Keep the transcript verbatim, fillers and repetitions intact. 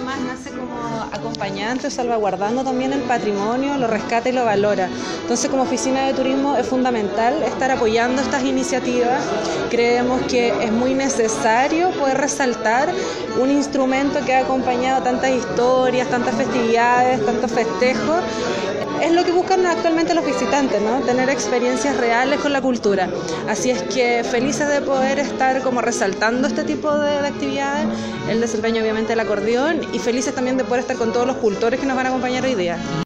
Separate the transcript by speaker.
Speaker 1: además nace como acompañante, salvaguardando también el patrimonio, lo rescata y lo valora. Entonces, como oficina de turismo es fundamental estar apoyando estas iniciativas. Creemos que es muy necesario poder resaltar un instrumento que ha acompañado tantas historias, tantas festividades, tantos festejos. Es lo que buscan actualmente los visitantes, ¿no? Tener experiencias reales con la cultura. Así es que felices de poder estar como resaltando este tipo de, de actividades, el desempeño obviamente del acordeón, y felices también de poder estar con todos los cultores que nos van a acompañar hoy día.